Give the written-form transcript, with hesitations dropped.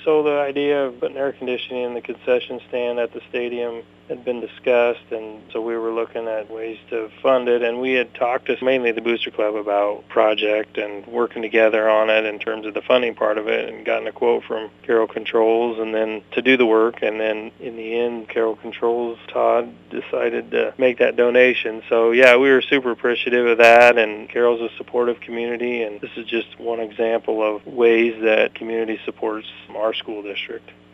So the idea of putting air conditioning in the concession stand at the stadium had been discussed, and so we were looking at ways to fund it, and we had talked to mainly the Booster Club about project and working together on it in terms of the funding part of it, and gotten a quote from Carroll Controls and then to do the work, and then in the end Carroll Controls, Todd, decided to make that donation. So yeah, we were super appreciative of that, and Carroll's a supportive community, and this is just one example of ways that community supports our school district.